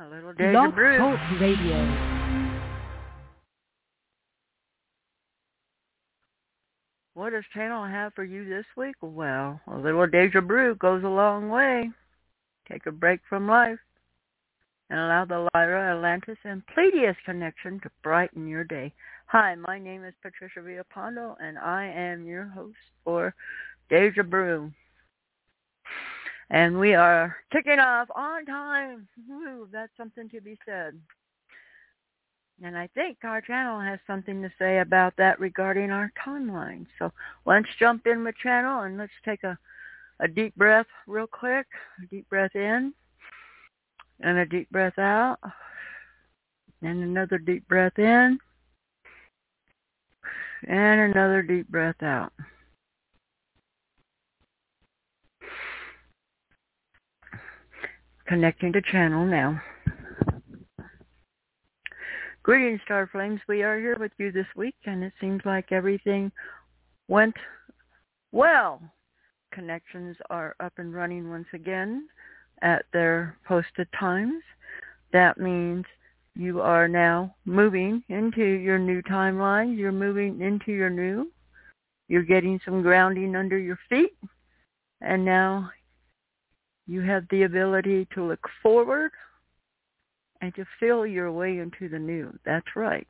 A little deja Blog brew. Talk Radio. What does channel have for you this week? Well, a little deja brew goes a long way. Take a break from life and allow the Lyra, Atlantis, and Pleiades connection to brighten your day. Hi, my name is Patricia Villapando, and I am your host for Deja Brew. And we are kicking off on time. Woo, that's something to be said. And I think our channel has something to say about that regarding our timeline. So let's jump in with channel and let's take a deep breath real quick. A deep breath in and a deep breath out. And another deep breath in and another deep breath out. Connecting to channel now. Greetings, Star Flames. We are here with you this week, and it seems like everything went well. Connections are up and running once again at their posted times. That means you are now moving into your new timeline. You're moving into your new. You're getting some grounding under your feet, and now you have the ability to look forward and to feel your way into the new. That's right.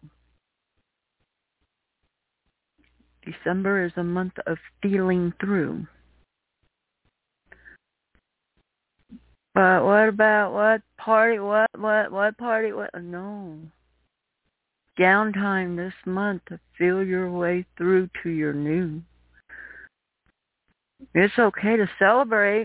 December is a month of feeling through. But what about what party? No. Downtime this month to feel your way through to your new. It's okay to celebrate.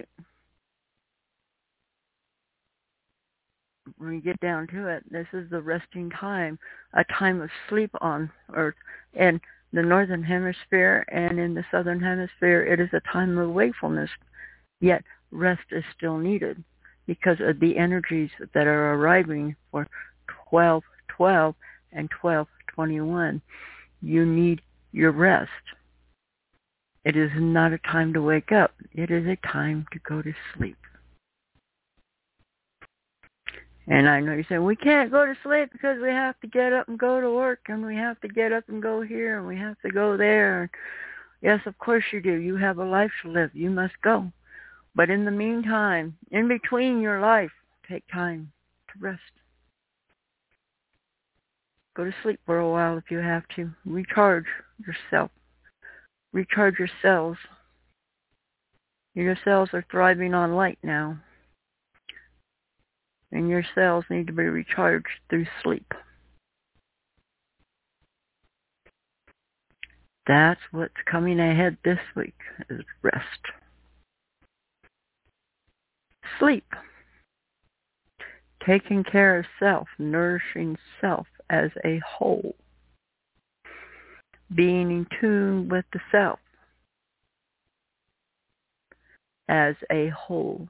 When you get down to it, this is the resting time, a time of sleep on Earth. In the Northern Hemisphere and in the Southern Hemisphere, it is a time of wakefulness, yet rest is still needed because of the energies that are arriving for 12/12 and 12/21. You need your rest. It is not a time to wake up. It is a time to go to sleep. And I know you say, we can't go to sleep because we have to get up and go to work, and we have to get up and go here, and we have to go there. Yes, of course you do. You have a life to live. You must go. But in the meantime, in between your life, take time to rest. Go to sleep for a while if you have to. Recharge yourself. Recharge your cells. Your cells are thriving on light now. And your cells need to be recharged through sleep. That's what's coming ahead this week, is rest. Sleep. Taking care of self, nourishing self as a whole. Being in tune with the self as a whole.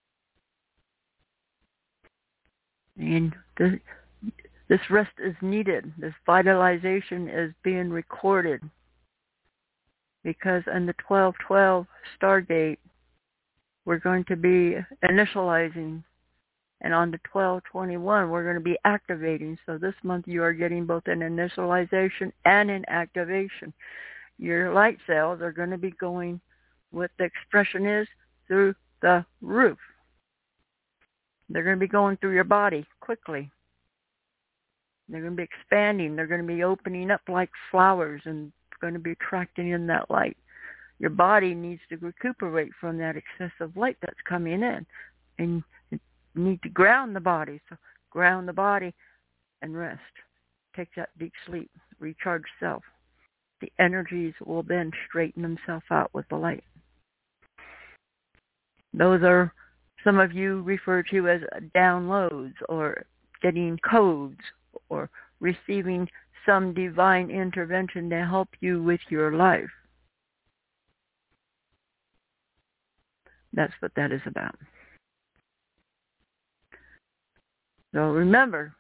And this rest is needed. This vitalization is being recorded because in the 12/12 Stargate, we're going to be initializing, and on the 12/21, we're going to be activating. So this month you are getting both an initialization and an activation. Your light cells are going to be going, what the expression is, through the roof. They're going to be going through your body quickly. They're going to be expanding. They're going to be opening up like flowers and going to be attracting in that light. Your body needs to recuperate from that excessive light that's coming in. And you need to ground the body. So ground the body and rest. Take that deep sleep. Recharge self. The energies will then straighten themselves out with the light. Those are some of you refer to as downloads or getting codes or receiving some divine intervention to help you with your life. That's what that is about. So remember,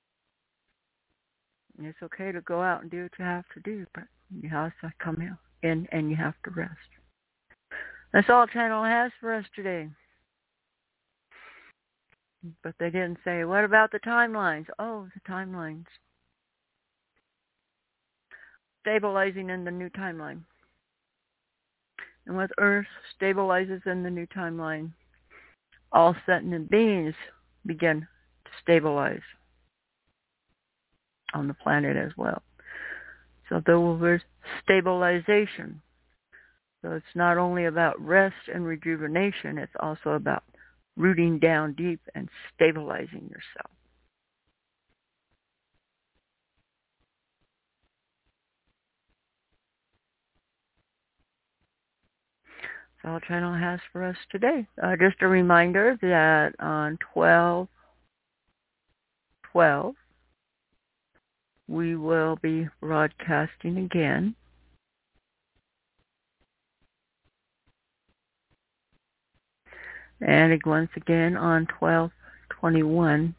it's okay to go out and do what you have to do, but you have to come in and you have to rest. That's all channel has for us today. But they didn't say, what about the timelines? Oh, the timelines. Stabilizing in the new timeline. And with Earth stabilizes in the new timeline, all sentient beings begin to stabilize on the planet as well. So there will be stabilization. So it's not only about rest and rejuvenation, it's also about rooting down deep and stabilizing yourself. All Channel has for us today. Just a reminder that on 12/12, we will be broadcasting again. And once again on 12/21.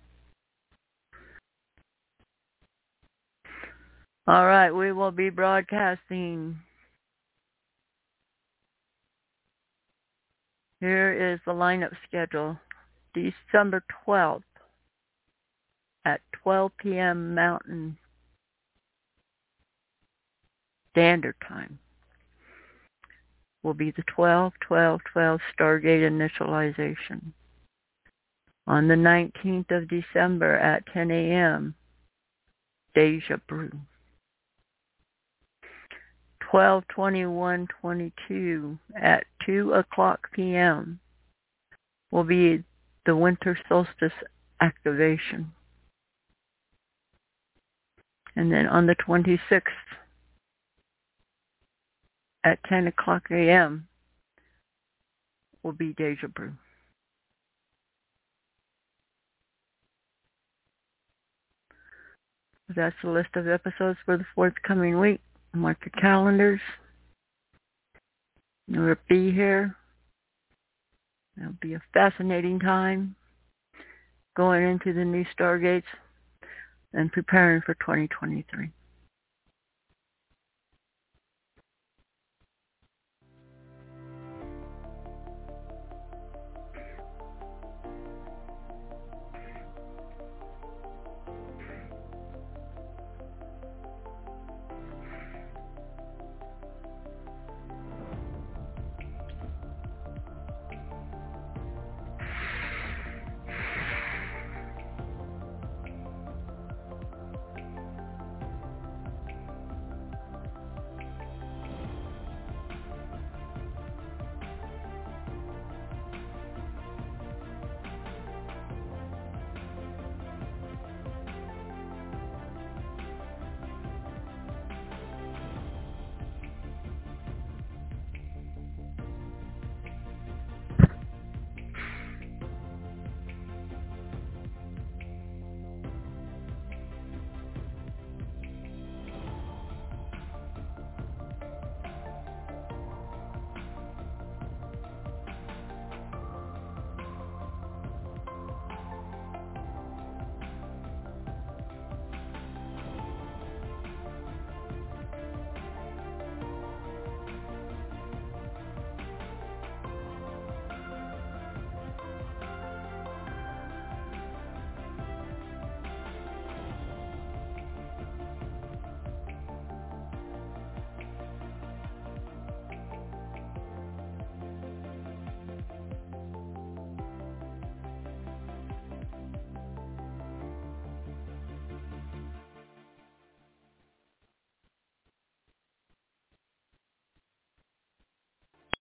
All right, we will be broadcasting. Here is the lineup schedule. December 12th at 12 p.m. Mountain Standard Time will be the 12/12/12 Stargate initialization. On the 19th of December at 10 a.m., Deja Brew. 12/21/22 at 2 o'clock p.m. will be the winter solstice activation. And then on the 26th at 10 o'clock a.m. will be Deja Brew. That's the list of episodes for the forthcoming week. Mark your calendars. You'll be here. It'll be a fascinating time going into the new Stargates and preparing for 2023.